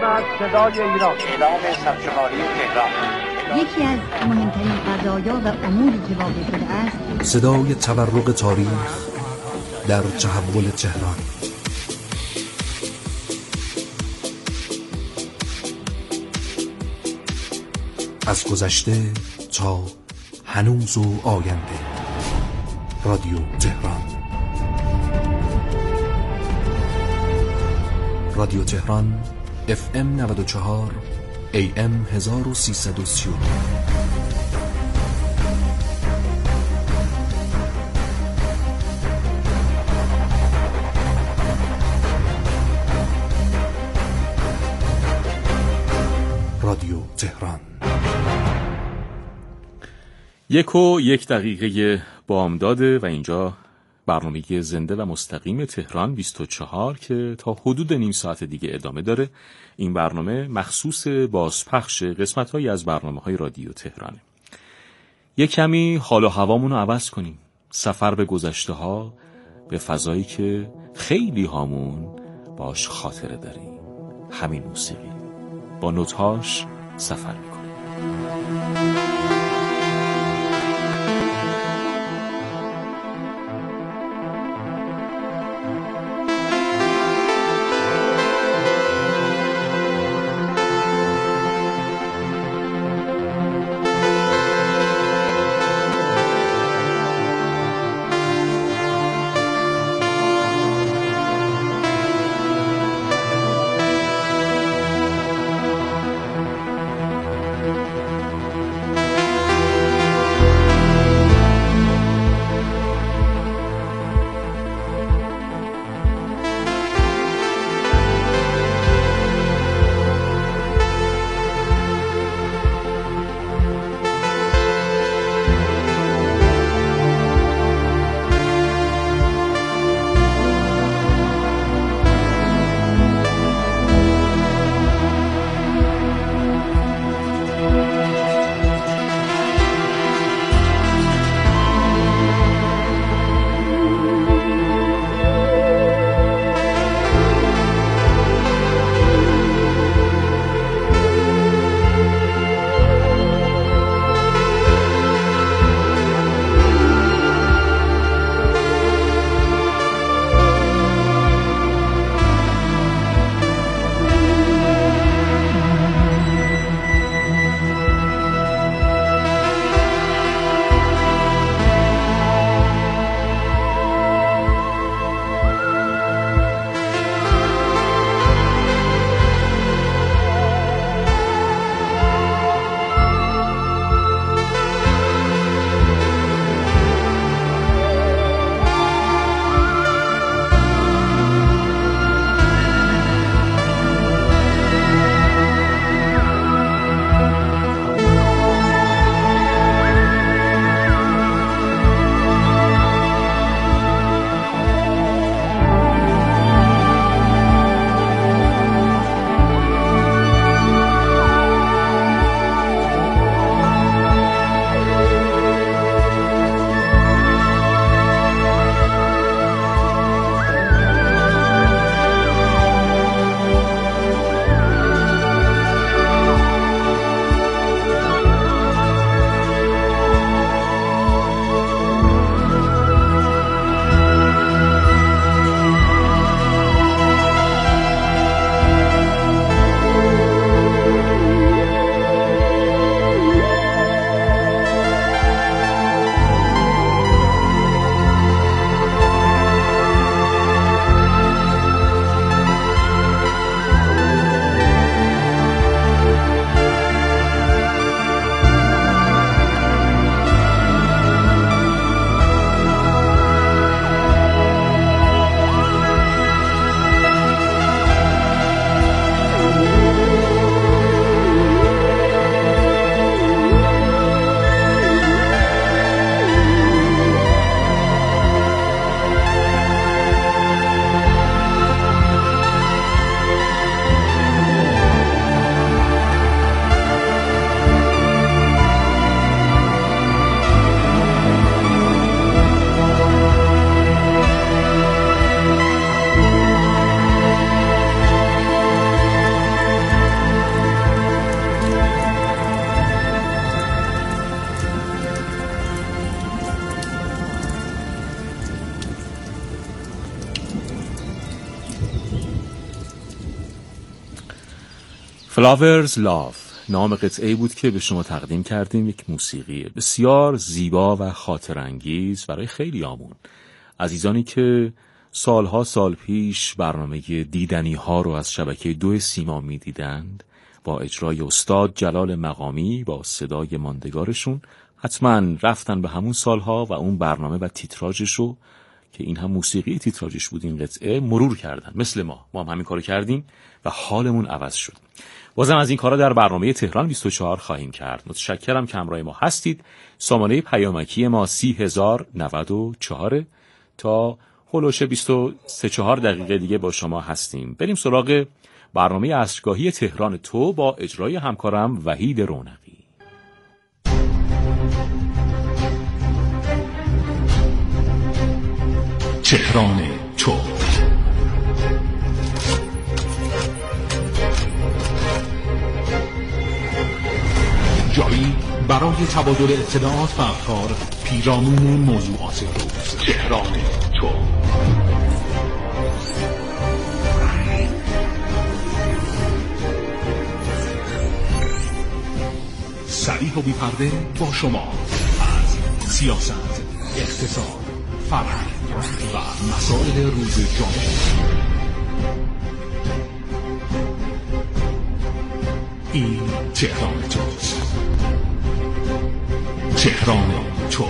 خدمت صدای ایران. اعلام سرشماری تهران. یکی از مهمترین قضایا و اموری که واقع شده است صدای تورق تاریخ در تحول تهران. از گذشته تا هنوز و آینده. رادیو تهران. رادیو تهران FM 94 AM 1332. رادیو تهران. 1:01 بامداده و اینجا برنامه زنده و مستقیم تهران 24 که تا حدود نیم ساعت دیگه ادامه داره. این برنامه مخصوص بازپخش قسمت‌هایی از برنامه‌های رادیو تهرانه. یک کمی حال و هوامون رو عوض کنیم. سفر به گذشته ها، به فضایی که خیلی هامون باش خاطره داریم. همین موسیقی با نوت‌هاش سفر می‌کنیم. Flowers Love نام قطعه‌ای بود که به شما تقدیم کردیم. یک موسیقی بسیار زیبا و خاطرانگیز برای خیلیامون، عزیزانی که سال پیش برنامه دیدنی ها رو از شبکه 2 سیما می دیدند با اجرای استاد جلال مقامی با صدای ماندگارشون. حتما رفتن به همون سالها و اون برنامه و تیتراژش رو که این هم موسیقی تیتراژش بود این قطعه مرور کردن، مثل ما هم همین کارو کردیم و حالمون عوض شد. بازم از این کارا در برنامه تهران 24 خواهیم کرد. متشکرم که همراه ما هستید. سامانه پیامکی ما 30094 تا هلوش 23-4 دقیقه دیگه با شما هستیم. بریم سراغ برنامه عصرگاهی تهران تو با اجرای همکارم وحید رونقی. تهران تو، جایی برای تبادل اطلاعات و افکار پیرامون موضوعات روز. تهران تو. صریح و بی‌پرده با شما از سیاست، اقتصاد، فرهنگ و مسائل روز جامعه. این تهران توست. تهران تو.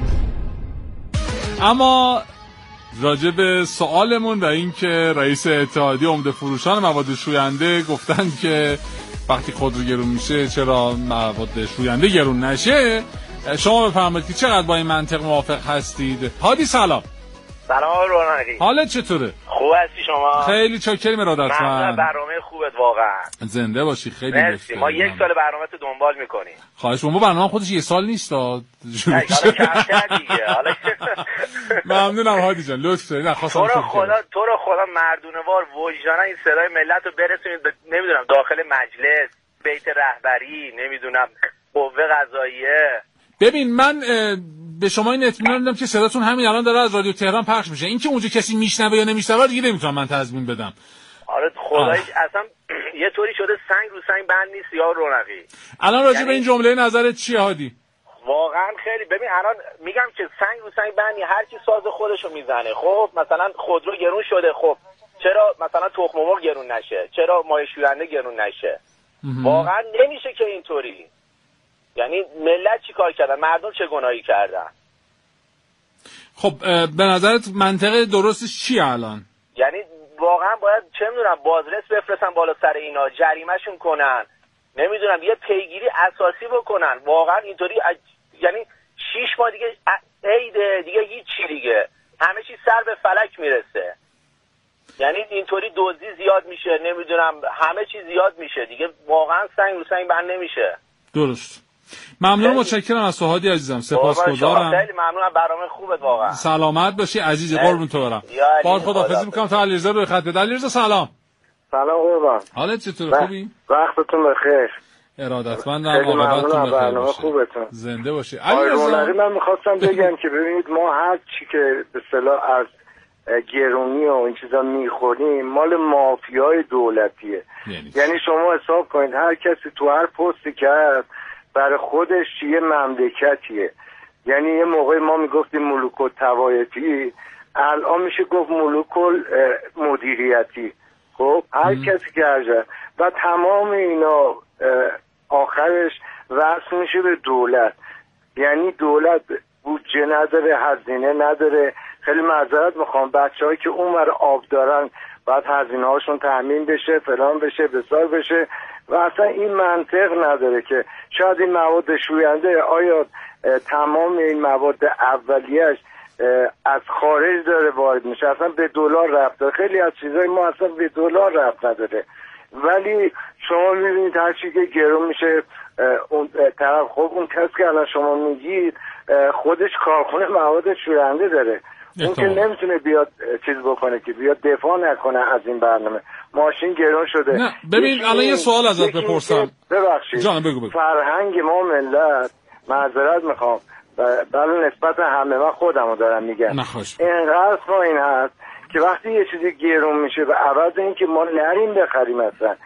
اما راجع به سوالمون و این که رئیس اتحادیه عمده فروشان مواد شوینده گفتن که وقتی خودرو گرون میشه چرا مواد شوینده گرون نشه، شما بفرمایید که چقدر با این منطق موافق هستید؟ هادی سلام. سلام رونقی، حالت چطوره؟ خوب هستی شما؟ خیلی چاکریم ارادتمند. ممنون، برنامه خوبت واقعا. زنده باشی. خیلی مرسی. ما یک سال برنامه‌تو دنبال میکنیم. خواهش می‌کنم. برنامه خودش یه سال نیست داد. حالا کمتر دیگه. حالا ممنونم هادی جان، لطف داری. تو رو خدا مردونه‌وار وجدانا این صدای ملت رو برسونید نمیدونم داخل مجلس، بیت رهبری، نمیدونم قوه قضاییه. ببین من به شما این اطمینان میدم که صداتون همین الان داره از رادیو تهران پخش میشه. این که اونجا کسی میشنوه یا نمیشنوه دیگه نمیتونم من تضمین بدم. آره خداییش اصلا یه طوری شده سنگ رو سنگ بند نیست یا رونقی. الان راجع به این جمله نظرت چیه هادی؟ واقعا خیلی ببین الان میگم که سنگ رو سنگ بند، هر کی ساز خودشو میزنه. خب مثلا خودرو گرون شده، خب چرا مثلا تخم مرغ گرون نشه؟ چرا مایع شوینده گرون نشه؟ واقعا نمیشه که اینطوری. یعنی ملت چی کار کردن؟ مردم چه گناهی کردن؟ خب به نظرت منطقه درستش چیه الان؟ یعنی واقعا باید چه میدونم بازرس بفرستن بالا سر اینا، جریمهشون کنن، نمیدونم یه پیگیری اساسی بکنن. واقعا اینطوری یعنی 6 ماه دیگه عید دیگه هیچی دیگه، همه چی سر به فلک میرسه. یعنی اینطوری دزدی زیاد میشه، نمیدونم همه چی زیاد میشه دیگه. واقعا سنگ رو سنگ بند نمیشه. درست. ممنون، متشکرم از هادی عزیزم، سپاسگزارم. خیلی ممنونم، برنامه خوبت واقعا. سلامت باشی عزیز، قربون تو برم. باهات خداحافظی میکنم تا علیرضا روی خط. علیرضا سلام. سلام قربان. حالت چطوره؟ خوبی؟ وقتتون بخیر. ارادتمندم، عاقبتتون بخیر باشه. خوبتون. زنده باشی. علیرضا من می‌خواستم بگم که ببینید ما هر چی که به اصطلاح از گرونی و این چیزا میخوریم مال مافیای دولتیه. یعنی شما حساب کنید هر کسی تو هر پستی که هست برای خودش یه مملکتیه. یعنی یه موقع ما میگفتیم ملوک الطوایفی، الان میشه گفت ملوک مدیریتی. خب هر کسی که هر و تمام اینا آخرش وصل میشه به دولت. یعنی دولت بودجه نداره، هزینه نداره. خیلی معذرت میخوام، بچه‌هایی که اونور آب دارن باید هزینه هاشون تامین بشه، فلان بشه، بسار بشه و اصلا این منطق نداره که شاید این مواد شوینده آیا تمام این مواد اولیه‌اش از خارج داره وارد میشه، اصلا به دلار ربط داره. خیلی از چیزای ما اصلا به دلار ربط نداره، ولی شما میبینید هر چی که گرون میشه اون طرف. خب اون کسی که الان شما میگید خودش کارخونه مواد شوینده داره، اون که نمیتونه بیاد چیز بکنه که بیاد دفاع نکنه از این برنامه. ماشین گرون شده. نه ببین الان یه سوال ازت بپرسم. ببخشید جان بگو. فرهنگ ما ملت، معذرت میخوام بله نسبت همه من خودمو دارم میگم، اینقدر ما این هست که وقتی یه چیزی گرون میشه و عوض این که ما نریم بخریم اصلا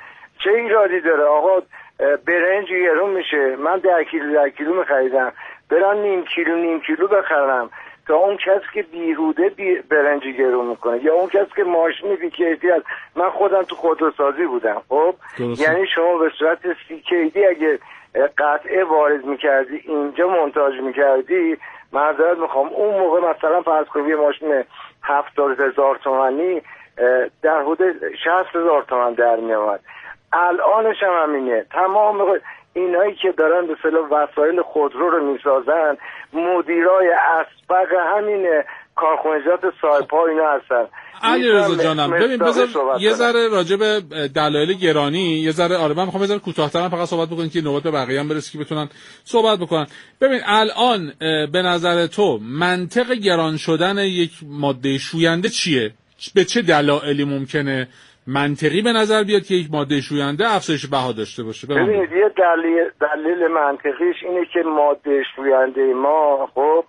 چه ایرادی داره آقا؟ برنج گرون میشه، من 10 کیلو میخریدم، برم نیم کیلو بخرم تا اون کسی که بیهوده برنج گرون میکنه، یا اون کسی که ماشینی بیکیفی هست. من خودم تو خودروسازی بودم. خب یعنی شما به صورت CKD اگه قطعه وارد میکردی اینجا منتاج میکردی، معذرت میخوام اون موقع مثلا فرض کنید یه ماشین 70,000 تومانی در حدود 60,000 تومان در میامد. الانش هم همینه. تمام اینایی که دارن به اصطلاح وسایل خودرو رو میسازن مدیرای اسبق همین کارخانجات سایپا اینا هستن. علیرضا جانم ببین بذار یه ذره راجع به دلایل گرانی یه ذره من میخوام یه ذره کوتاه‌تر فقط صحبت بکنیم که نوبت به بقیه هم برسه که بتونن صحبت بکنن. ببین الان به نظر تو منطق گران شدن یک ماده شوینده چیه؟ به چه دلایلی ممکنه منطقی به نظر بیاد که یک ماده شوینده افزایش بها داشته باشه؟ ببینید یه دلیل منطقیش اینه که ماده شوینده ما خب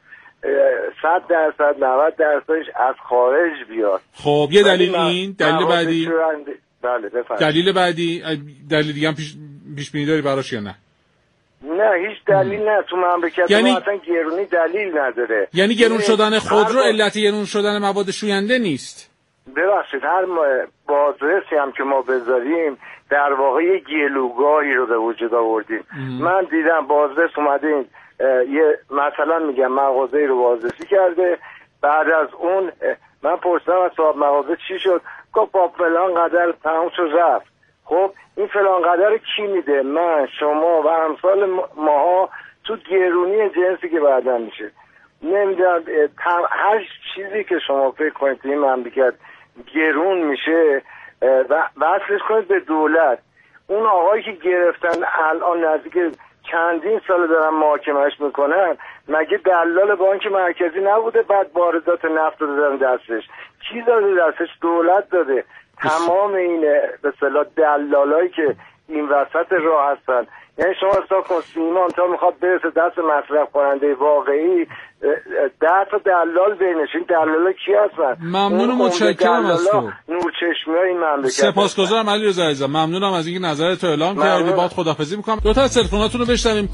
100% 90%ش از خارج بیاد. خب یه دلیل این، دلیل بعدی بله بفرمایید. دلیل دیگه هم پیش بینی داری براش یا نه؟ نه هیچ دلیل نه. تو مملکت ما اصلا گرونی دلیل نداره. یعنی گرون شدن خودرو علت گرون شدن مواد شوینده نیست. ببخشید هر بازرسی هم که ما بذاریم در واقع یه گلوگاهی رو به وجود آوردیم. من دیدم بازرس اومده یه مثلا میگم مغازه‌ای رو بازرسی کرده، بعد از اون من پرسیدم از صاحب مغازه چی شد، گفت با فلان قدر تمام شد رفت. خب این فلان قدر کی میده؟ من، شما و امثال ماها تو گرونی جنسی که بعدن میشه. نمیدونم هر چیزی که شما فکر کنید تو این مملکت گرون میشه وصلش کنید به دولت. اون آقایی که گرفتن الان نزدیک چندین سال دارن محاکمه‌اش میکنن، مگه دلال بانک مرکزی نبوده؟ بعد واردات نفت رو دادن دستش. کی داده دستش؟ دولت داده. تمام این به اصطلاح دلالایی که این وسط راه هستن، یعنی شما حساب کن سیمان تا میخواد برسه دست مصرف کننده واقعی 10 تا دلال بینش. این دلالا کی هستن؟ ممنون و متشکرم از تو. نورچشمیای این مملکت. سپاسگزارم علیرضا عزیزم، ممنونم از اینکه نظرت رو اعلام کردی. باهات خداحافظی میکنم. دو تا از تلفناتون رو بشنویم.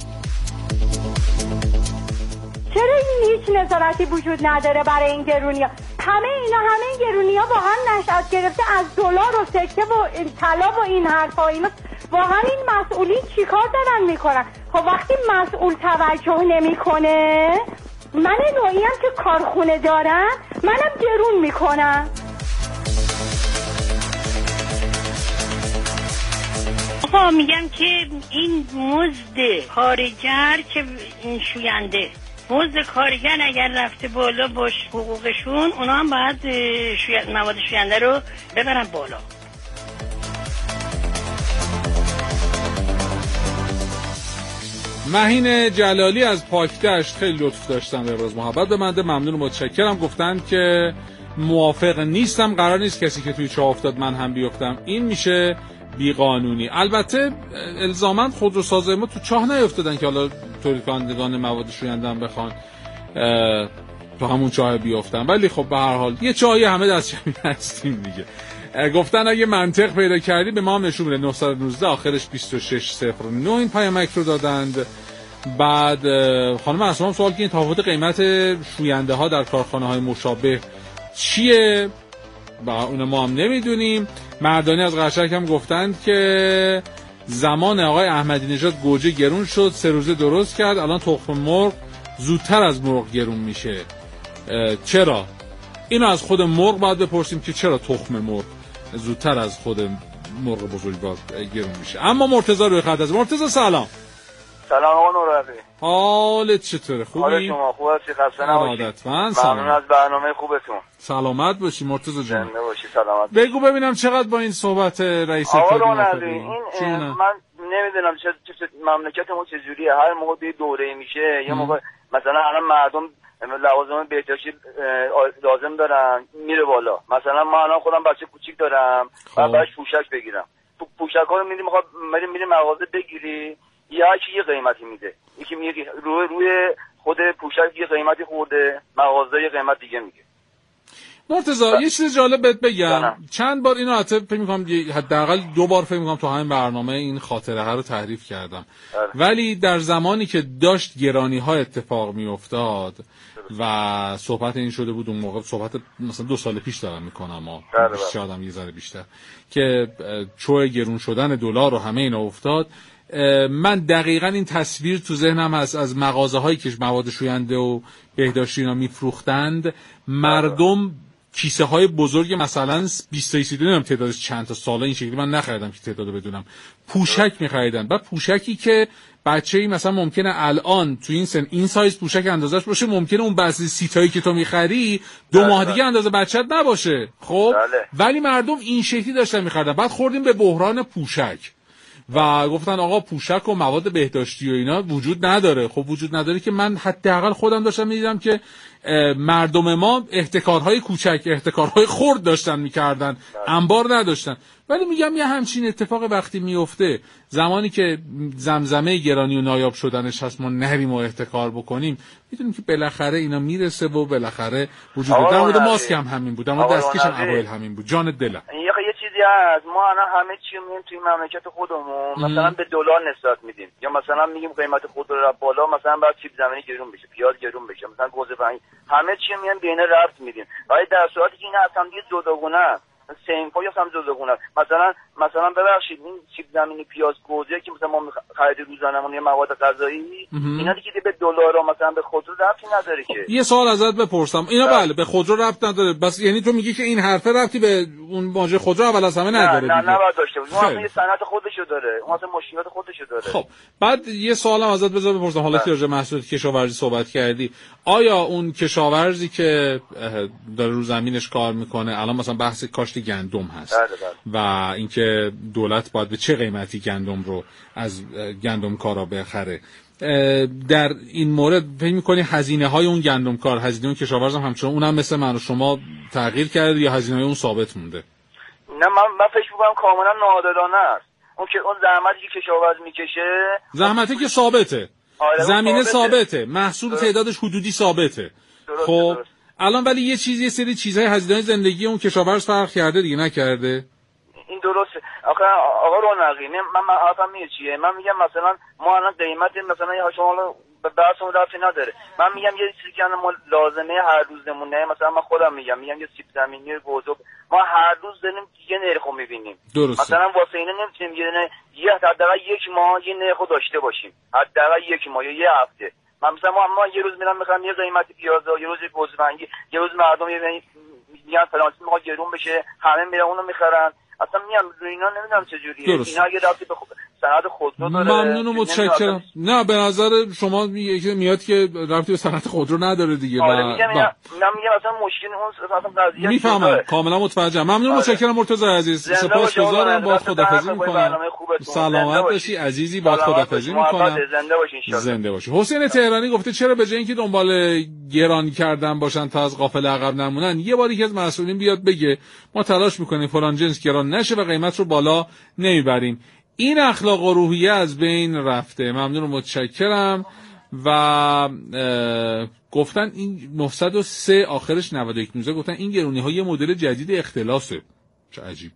چرا این هیچ نظارتی وجود نداره برای این گرونی‌ها؟ همه گرونی‌ها واقعا نشأت گرفته از دلار و سکه و طلا و این حرفا. اینا واقعا این مسئولین چیکار دارن میکنن؟ خب وقتی مسئول توجه نمیکنه، من نوعی هم که کارخونه دارم منم گرون میکنم. آقا میگم که این مزد کارگر که این شوینده، مزد کارگر اگر رفته بالا باش حقوقشون، اونا هم باید مواد شوینده رو ببرن بالا. مهین جلالی از پاکدشت خیلی لطف داشتن به ابراز محبت به من، ممنون و متشکرم. گفتن که موافق نیستم، قرار نیست کسی که توی چاه افتاد من هم بیفتم، این میشه بیقانونی. البته الزاماً خودروسازای ما تو چاه نیفتادن که حالا تولید کنندگان مواد شوینده هم بخوان تو همون چاه بیفتن، ولی خب به هر حال یه چاهی همه دست جمعی هستیم دیگه. گفتن اگه منطق پیدا کردی به ما هم نشون بده. 919 آخرش 2609 این پیامک رو دادند. بعد خانم اسمام سوال که این تفاوت قیمت شوینده ها در کارخانه های مشابه چیه؟ با اون ما هم نمیدونیم. مردانی از قشنگ هم گفتند که زمان آقای احمدی نژاد گوجه گرون شد، 3 روزه درست کرد، الان تخم مرغ زودتر از مرغ گرون میشه. چرا؟ اینو از خود مرغ باید بپرسیم که چرا تخم مرغ زودتر از خود مرغ بزرگوار گرون میشه. اما مرتضی روی خط است. مرتضی سلام. سلام آقا نورابی. حالت چطوره؟ خوبی؟ حال شما خوبه؟ خسته نباشید. ممنون از برنامه خوبتون. سلامت باشی مرتضی جان. زنده باشی. سلامت. بگو ببینم چقدر با این صحبت رئیس اتحادیه این من نمیدونم چه مملکت ما چجوریه. هر موقع دوره میشه یا موقع مثلا الان مردم لوازم بهداشتی لازم دارن میره بالا. مثلا من الان خودم بچه کوچیک دارم و باش پوشک بگیرم. پوشک‌ها رو میری مغازه بگیری یه قیمتی میده، یکی میگه روی خود پوشک یه قیمتی خورده، مغازه یه قیمت دیگه میگه. مرتضی یه چیز جالب بهت بگم. چند بار اینو فکر می‌کنم حداقل 2 بار فکر می‌کنم تو همین برنامه این خاطره ها رو تعریف کردم. ولی در زمانی که داشت گرانی‌ها اتفاق می‌افتاد و صحبت این شده بود اون موقع، صحبت مثلا 2 سال پیش دارم میکنم شاید یه ذره بیشتر، که چوه گرون شدن دلار و همه اینا افتاد، من دقیقاً این تصویر تو ذهنم هست از مغازه‌هایی که مواد شوینده و بهداشتی اینا میفروختند، مردم کیسه های بزرگ مثلا 20 نمیدونم تعدادش چند تا ساله این شکلی من نخریدم که تعدادو بدونم، پوشک می‌خریدن. بعد پوشکی که بچه‌ای مثلا ممکنه الان تو این سن این سایز پوشک اندازش باشه، ممکنه اون بعضی سیتایی که تو می‌خری 2 ماه دیگه اندازه بچت نباشه. خب ولی مردم این شکلی داشتن می‌خریدن. بعد خوردیم به بحران پوشک و گفتن آقا پوشک و مواد بهداشتی و اینا وجود نداره. خب وجود نداره که من حداقل خودم داشتم می‌دیدم که مردم ما احتکارهای کوچک، احتکارهای خرد داشتن می‌کردن، انبار نداشتن. ولی میگم یه همچین اتفاق وقتی میفته، زمانی که زمزمه گرانی و نایاب شدنش هست، ما نریم و احتکار بکنیم، میدونیم که بالاخره اینا میرسه و بالاخره وجود داره. در مورد ماسک هم همین بود، در مورد دستکش هم اوایل همین بود. جان دلم یه چیزی هست، ما الان همه چی میگیم توی مملکت خودمون مثلا به دلار نسبت میدیم، یا مثلا میگیم قیمت خودرو رو بالا، مثلا بعد چیپ زمینی گرون بشه، پیاز گرون بشه، مثلا گوجه فرنگی، همه چی میگن بین ربط میدیم. ولی در صورتی که اینا اصلا دیگه جداگونه سنفا یا هم جداگونه، مثلا ببخشید این چیپ زمینی، پیاز، گوجه که مثلا ما خرید روزانه‌مون یا مواد غذایی، اینا دیگه به دلار و مثلا به خودرو ربطی نداره که. یه سوال ازت بپرسم، اینا بله به خودرو ربط نداره، بس یعنی تو میگی که این حرفه ربطی به اون ماجرای خودرو اول از همه نداره؟ نه نباید داشته باشه، اون اصلا صنعت خودشو داره، اون اصلا مشکلات خودشو داره. خب بعد یه سوالم ازت بذار بپرسم، حالا که راجع به محصولات کشاورزی صحبت کردی، آیا اون کشاورزی که داره رو زمینش کار میکنه، الان مثلا بحث کاشت گندم هست و اینکه دولت باید به چه قیمتی گندم رو از گندمکارا بخره، در این مورد فکر می‌کنی هزینه‌های اون گندمکار، هزینه اون کشاورز هم همچنان اونم مثل من و شما تغییر کرده یا هزینه‌های اون ثابت مونده؟ نه من فکر می‌کنم کاملا ناعادلانه است. اون زحمتی که کشاورز میکشه، زحمتی که ثابته، زمینه ثابته، محصول تعدادش حدودی ثابته. خب الان ولی یه سری چیزهای هزینه‌های زندگی اون کشاورز فرق کرده دیگه، نکرده؟ این درسته. آقا رونقی، من حرفم میگه چیه؟ من میگم مثلا ما الان قیمت مثلا شما به بحثمون ربطی نداره، من میگم یه چیزی که ما لازمه هر روزمونه، مثلا من خودم میگم یه سیب زمینی گوزو ما هر روز داریم یه نرخو میبینیم. مثلا واسه اینا نمیتونیم یه حداقل 1 ماه یه نرخو داشته باشیم، حداقل 1 ماه یا یه هفته. من مثلا ما یه روز میرم میخوام یه قیمت پیاز، یه روز گوزه فرنگی، یه روز مردم میگن فلان چیز میخواد گرون بشه، همه میرن اونو میخرن. اصلا میام اینا نمیدونم چه جوریه، اینا اگه رابطه به صنعت خودرو داره. ممنون و متشکرم. نه به نظر شما میاد که رابطه به صنعت خودرو نداره دیگه. آره میگم اصلا مشکل اون اصلا قضیه میفهمم، کاملا متوجهم. ممنون و متشکرم مرتضی عزیز، سپاسگزارم، با خداحافظی میکنم. سلامت باشی عزیزی، با خداحافظی میکنم. زنده باشی. حسین تهرانی گفته چرا به جای اینکه دنبال گران کردن باشن تا از قافله عقب نمونن، یه بار یکی از مسئولین بیاد بگه ما تلاش میکنیم فلان جنس گران نشه و قیمت رو بالا نمیبریم. این اخلاق و روحیه از بین رفته. ممنون و متشکرم. و گفتن این 903 آخرش 91 گفتن این گرونی ها یه مدل جدید اختلاسه. چه عجیب.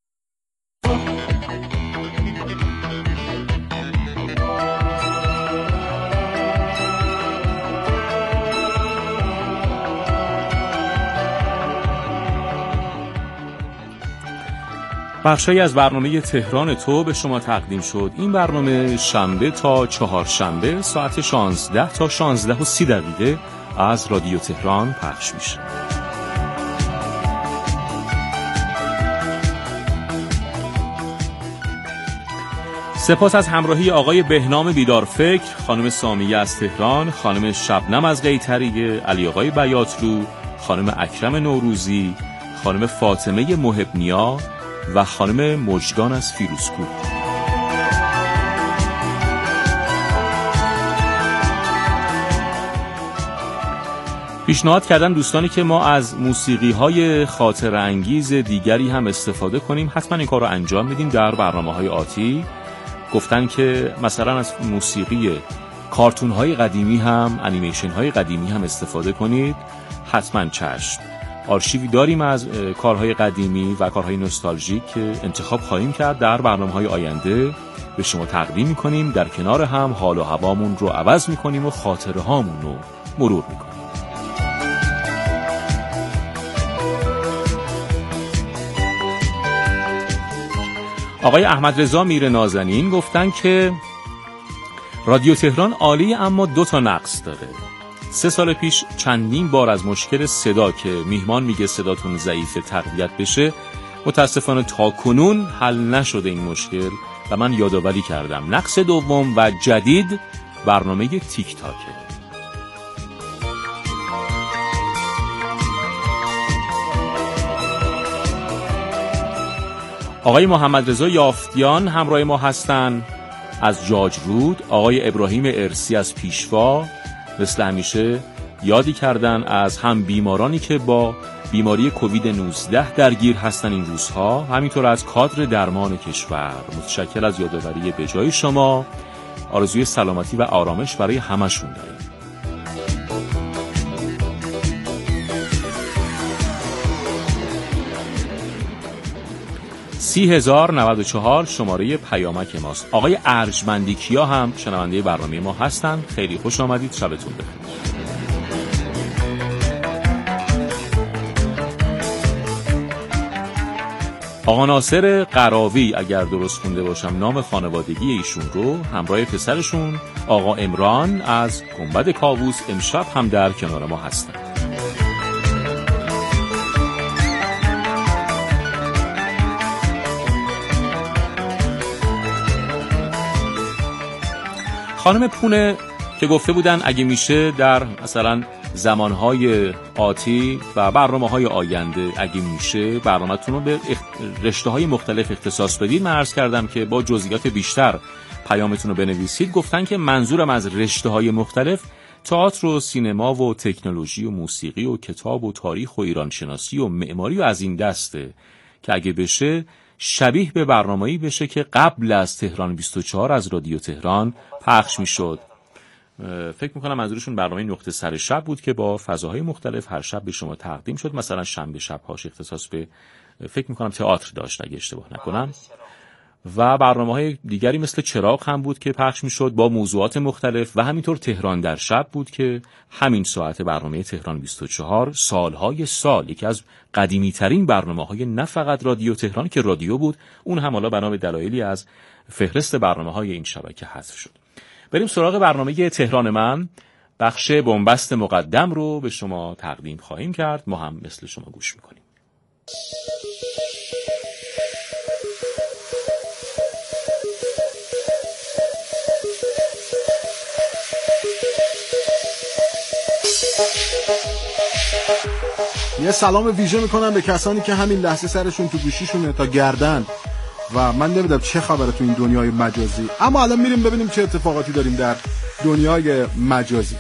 بخشایی از برنامه تهران تو به شما تقدیم شد. این برنامه شنبه تا چهارشنبه ساعت 16 تا 16:30 از رادیو تهران پخش میشه. سپاس از همراهی آقای بهنام بیدارفکر، خانم سامیه از تهران، خانم شبنم از قیطریه، علی آقای بیاتلو، خانم اکرم نوروزی، خانم فاطمه محبنیا و خانم مجدان از فیروزکوه. پیشنهاد کردن دوستانی که ما از موسیقی‌های خاطره انگیز دیگری هم استفاده کنیم، حتما این کار رو انجام میدیم در برنامه‌های آتی. گفتن که مثلا از موسیقی کارتون‌های قدیمی هم، انیمیشن‌های قدیمی هم استفاده کنید. حتما چشم. آرشیوی داریم از کارهای قدیمی و کارهای نوستالژیک که انتخاب خواهیم کرد در برنامه‌های آینده به شما تقدیم می‌کنیم. در کنار هم حال و هوامون رو عوض می‌کنیم و خاطره هامون رو مرور می‌کنیم. آقای احمد رضا میر نازنین گفتن که رادیو تهران عالی اما 2 نقص داره. 3 سال پیش چندین بار از مشکل صدا که میهمان میگه صداتون ضعیفه تقویت بشه، متاسفانه تا کنون حل نشده این مشکل و من یادآوری کردم. نقص دوم و جدید برنامه تیک تاکه. آقای محمد رضا یافتیان همراه ما هستن از جاجرود. آقای ابراهیم ارسی از پیشوا مثل همیشه یادی کردن از هم بیمارانی که با بیماری کووید 19 درگیر هستن این روزها، همینطور از کادر درمان کشور. متشکر از یادآوری به جای شما. آرزوی سلامتی و آرامش برای همشون داریم. 30,094 شماره پیامک ماست. آقای ارجمندی کیا هم شنونده برنامه ما هستن. خیلی خوش آمدید، شبتون بخیر. آقا ناصر قراوی اگر درست خونده باشم نام خانوادگی ایشون رو، همراه پسرشون آقا عمران از گنبد کاووس امشب هم در کنار ما هستن. خانم پونه که گفته بودن اگه میشه در مثلا زمانهای آتی و برنامه‌های آینده اگه میشه برنامه‌تون رو به رشته‌های مختلف اختصاص بدید، من عرض کردم که با جزئیات بیشتر پیامتون رو بنویسید. گفتن که منظورم از رشته‌های مختلف تئاتر و سینما و تکنولوژی و موسیقی و کتاب و تاریخ و ایرانشناسی و معماری و از این دسته که اگه بشه شبیه به برنامه‌ای بشه که قبل از تهران 24 از رادیو تهران پخش میشد. فکر میکنم منظورشون برنامه نقطه سر شب بود که با فضاهای مختلف هر شب به شما تقدیم شد. مثلا شنبه شب‌هاش اختصاص به فکر میکنم تئاتر داشت اگه اشتباه نکنم، و برنامه‌های دیگری مثل چراغ هم بود که پخش میشد با موضوعات مختلف، و همینطور تهران در شب بود که همین ساعت برنامه تهران 24 سالهای سال یکی از قدیمی ترین برنامه‌های نه فقط رادیو تهران که رادیو بود، اون هم حالا بنا به دلایلی از فهرست برنامه‌های این شبکه حذف شد. بریم سراغ برنامه تهران من. بخش بنبست مقدم رو به شما تقدیم خواهیم کرد، ما هم مثل شما گوش میکنیم. یه سلام ویژه میکنم به کسانی که همین لحظه سرشون تو گوشیشونه تا گردن و من نمیدونم چه خبره تو این دنیای مجازی، اما الان میریم ببینیم چه اتفاقاتی داریم در دنیای مجازی.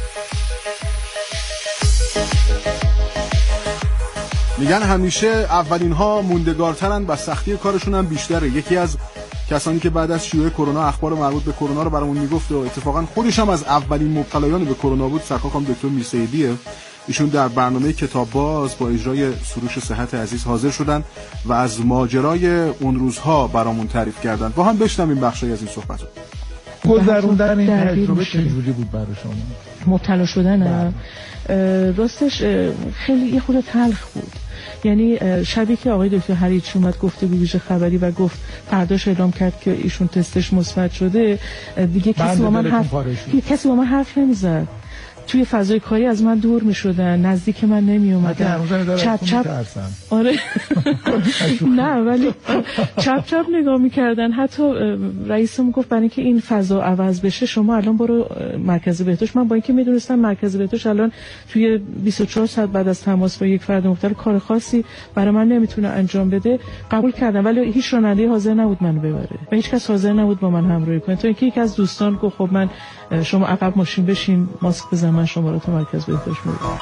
میگن همیشه اولین ها موندگارترن و سختی کارشون هم بیشتره. یکی از کسانی که بعد از شیوع کرونا اخبار مربوط به کرونا رو برامون میگفت و اتفاقا خودش هم از اولین مبتلایان به کرونا بود، سرکارخانم دکتر میرسیدیه. ایشون در برنامه کتاب باز با اجرای سروش صحت عزیز حاضر شدن و از ماجرای اون روزها برامون تعریف کردن. با هم بشنویم بخشی از این صحبت‌ها. گذروندن این تجربه چجوری بود برای شما؟ مبتلا شدن راستش خیلی یه خورده تلخ بود. یعنی شبی که آقای دکتر هریچی اومد گفته بود ویژه خبری و گفت فرداش اعلام کرد که ایشون تستش مثبت شده، دیگه کسی با من حرف نمیزد. توی فضای کاری از من دور می شدن، نزدیک من نمی اومدن، چپ آره نه ولی چپ نگاه می کردن. حتی رئیسم گفت برای اینکه این فضا عوض بشه شما الان برو مرکز بهداشت. من با اینکه می دونستم مرکز بهداشت الان توی 24 ساعت بعد از تماس با یک فرد مبتلا کار خاصی برای من نمیتونه انجام بده، قبول کردم، ولی هیچ راننده حاضر نبود منو ببره و هیچ کس حاضر نبود با من همراهی کنه. تا اینکه یک از دوستان گفت خب من شما عقب ماشین بشین ماسک بزن، من شما رو تو مرکز بهداشت میبرم.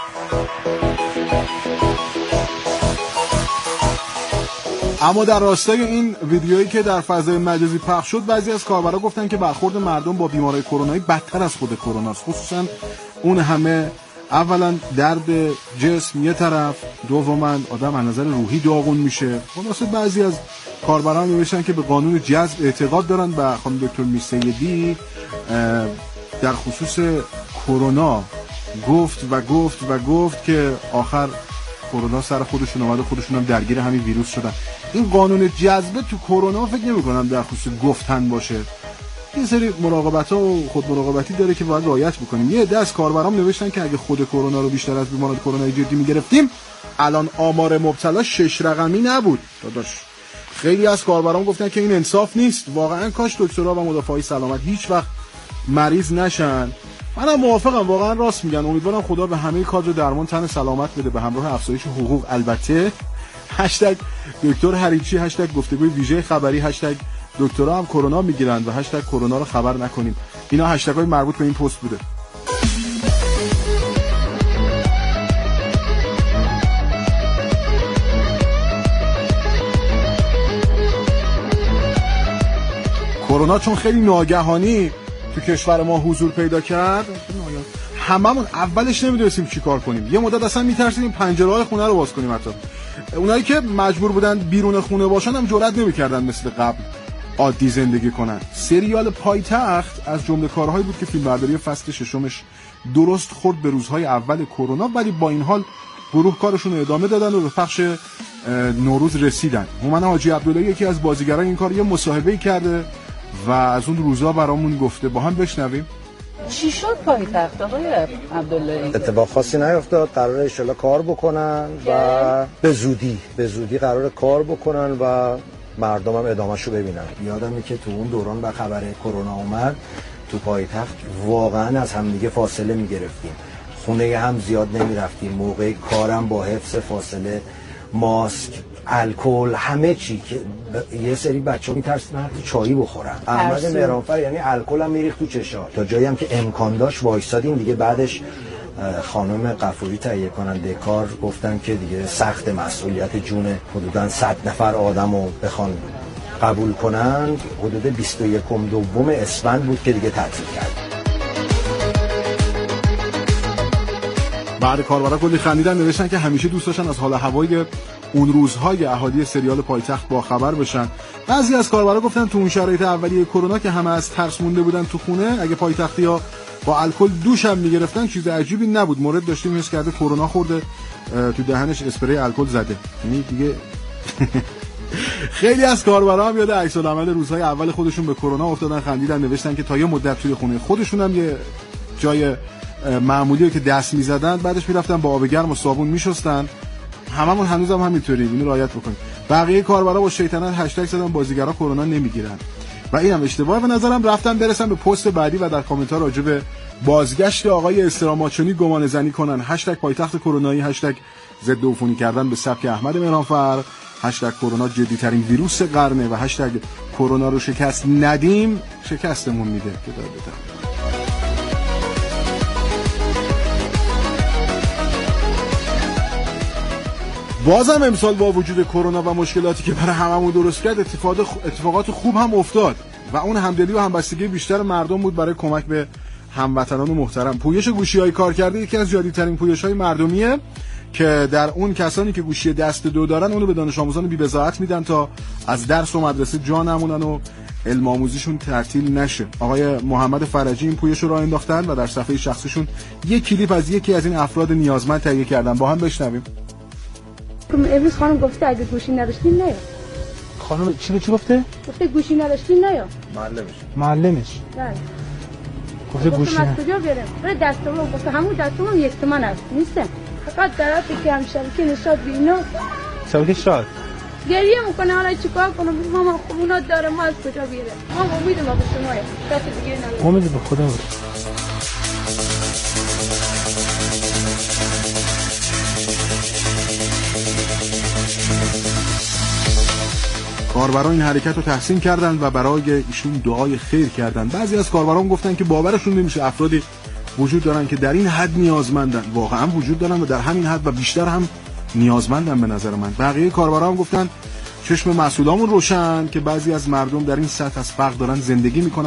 اما در راستای این ویدیویی که در فضای مجازی پخش شد، بعضی از کاربرا گفتن که برخورد مردم با بیماری کرونایی بدتر از خود کرونا است، خصوصا اون همه اولا درد جسم یه طرف، دوما آدم از نظر روحی داغون میشه. خلاصه بعضی از کاربران نوشتن که به قانون جذب اعتقاد دارن و خانم دکتر میرسیدی در خصوص کرونا گفت که آخر کرونا سر خودشون اومده، خودشون هم درگیر همین ویروس شدن. این قانون جذب تو کرونا فکر نمی‌کنم در خصوص گفتن باشه. این سری مراقبت‌ها و خود مراقبتی داره که باید رعایت بکنیم. یه دست کاربرام نوشتن که اگه خود کرونا رو بیشتر از بیماران کرونا جدی می‌گرفتیم الان آمار مبتلا 6 رقمی نبود. داداش خیلی از کاربرام گفتن که این انصاف نیست. واقعا کاش دکترها و مدافعای سلامت هیچ وقت مریض نشن. منم موافقم، واقعا راست میگن. امیدوارم خدا به همه کادر درمان تن سلامت بده به همراه افزایش حقوق. البته هشتگ دکتر هریچی، هشتگ گفتگوی ویژه خبری، هشتگ دکترها هم کرونا میگیرن و هشتگ کرونا رو خبر نکنیم. اینا هشتگ‌های مربوط به این پست بوده. کرونا چون خیلی ناگهانی تو کشور ما حضور پیدا کرد، هممون اولش نمیدونستیم چی کار کنیم. یه مدت اصلا میترسیدیم پنجره‌های خونه رو باز کنیم. حتی اونایی که مجبور بودن بیرون خونه باشن هم جرئت نمی‌کردن مثل قبل عادی زندگی کنن. سریال پایتخت از جمله کارهایی بود که فیلمبرداری فصل ششمش درست خورد به روزهای اول کرونا، ولی با این حال گروه کارشون رو ادامه دادن و به پخش نوروز رسیدن. هومن حاجی عبداللهی یکی از بازیگران این کار یه مصاحبه‌ای کرده و از اون روزا برامون گفته. با هم بشنویم. چی شد پایتخت آقای عبداللهی؟ اتفاق خاصی نیفتاد. قراره انشالله کار بکنن و به زودی قراره کار بکنن و مردم هم ادامهشو ببینن. یادمه که تو اون دوران با خبر کرونا اومد تو پایتخت واقعا از همدیگه فاصله میگرفتیم، خونه هم زیاد نمیرفتیم، موقع کارم با حفظ فاصله، ماسک، الکل، همه چی که یه سری بچه‌ها میترسیدن حتی چایی بخورن. احمد مهرانفر یعنی الکل هم میریخت تو چشا تا جایی هم که امکان داشت وایسادیم دیگه. بعدش خانم غفوری تهیه کننده کار گفتن که دیگه سخت مسئولیت جون حدوداً 100 نفر آدمو بخوان قبول کنن. حدود 21 دوم اسفند بود که دیگه تعطیل کرد. بعد کاربرا کلی خندیدن، نوشتن که همیشه دوست داشتن از حال هوای اون روزهای اهالی سریال پایتخت با خبر بشن. بعضی از کاربرا گفتن تو اون شرایط اولیه کرونا که همه از ترس مونده بودن تو خونه، اگه پایتختی‌ها با الکل دوش هم میگرفتن چیز عجیبی نبود. مورد داشتیم حس کرده کرونا خورده تو دهنش اسپری الکل زده. یعنی دیگه خیلی از کاربرا هم یاد عکس العمل روزهای اول خودشون به کرونا افتادن، خندیدن، نوشتن که تا یه مدت توی خونه خودشون هم یه جای معمولی که دست می‌زدن بعدش می‌رفتن با آب گرم و صابون می‌شستن. هممون هنوزم همینطوریم، اینو رعایت بکنیم. بقیه کاربرا با شیطنت هشتگ زدن بازیگرا کرونا نمیگیرن و اینم اشتباهه به نظرم. رفتن برسن به پست بعدی و در کامنت‌ها راجع به بازگشت آقای استراماچونی گمان زنی کنن. هشتگ پایتخت کرونایی، هشتگ ضد عفونی کردن به سبک احمد مهرانفر، هشتگ کرونا جدی‌ترین ویروس قرنه و هشتگ کرونا رو شکست ندیم شکستمون میده. که داره بازم امسال با وجود کرونا و مشکلاتی که برای هممون درست کرد اتفاقات خوب هم افتاد و اون همدلی و همبستگی بیشتر مردم بود برای کمک به هموطنان محترم. پویش گوشی‌های کارکرده یکی از جدیدترین پویش‌های مردمیه که در اون کسانی که گوشی دست دو دارن اونو به دانش آموزان بی‌بضاعت میدن تا از درس و مدرسه جا نمونن و علم آموزیشون تعطیل نشه. آقای محمد فرجی این پویش رو راه انداختن و در صفحه شخصیشون یک کلیپ از یکی از این افراد نیازمند تهیه کردن. با هم بشنویم. امروز خانم گفته اگه گوشی نداشتین نیا. خانم چی گفته؟ گفته گوشی نداشتین نیا. معلمش. بله. گفته گوشی از کجا بیارم؟ برای دستمون گفته همون دستمون یک تومن است. نیستم. فقط طرفی که هم شبکه نشاد بینا. شبکه شاد. گریه میکنه حالا چیکار کنم؟ مامان خونات داره ما از کجا بیارم؟ ما امیدم به شما است. کسی دیگه نداره. امید به خدا بود. کاربران این حرکت رو تحسین کردن و برای ایشون دعای خیر کردن. بعضی از کاربران گفتن که باورشون نمیشه افرادی وجود دارن که در این حد نیازمندن. واقعا وجود دارن و در همین حد و بیشتر هم نیازمندن به نظر من. بقیه کاربران گفتن چشم مسئولامون روشن که بعضی از مردم در این سطح از فقر دارن زندگی میکنن